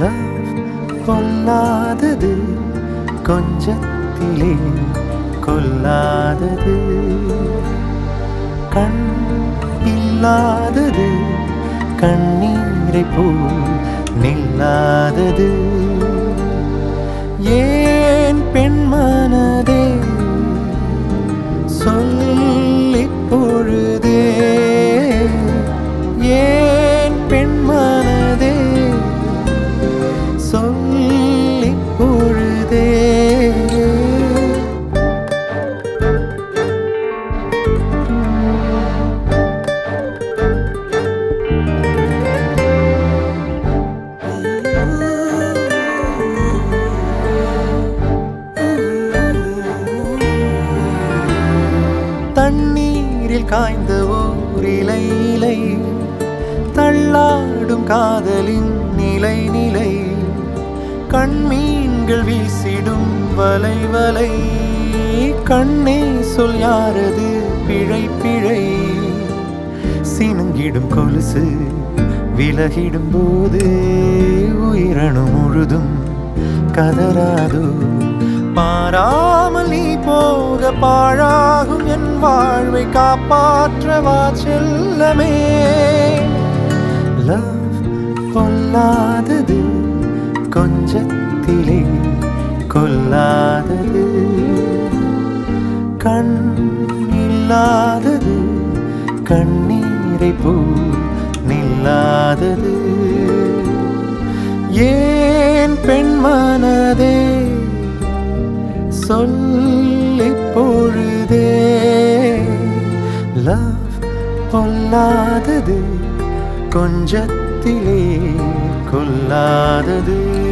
Love பொல்லாதது, கொஞ்சத்திலே கொல்லாதது. கண் இல்லாதது, கண்ணீரை போல் நில்லாதது. ஏன் பெண்மனதே சொல்லிப் பொழுதே, ஏன் பெண்மனதே சொல்லிப் பொழுதே. தண்ணீரில் காய்ந்த ஓர் இலை இலை, தள்ளாடும் காதலின் நிலை நிலை. கண்மீன்கள் வீசிடும் வலை வலை, கண்ணே சொல் யாரது பிழை பிழை. சினுங்கிடும் கொலுசு விலகிடும் போது, உயிரணு முழுதும் கதராதோ. பாராமல் நீ போக பாழாகும் என் வாழ்வை காப்பாற்றவா செல்லமே. லவ் பொல்லாதது, கொஞ்சத்திலே கொல்லாதது. கண் இல்லாதது, கண்ணீரை போல் நில்லாதது. ஏன் பெண்மனதே சொல்லிப் பொழுதே. லவ் பொல்லாதது, கொஞ்சத்திலே கொல்லாதது.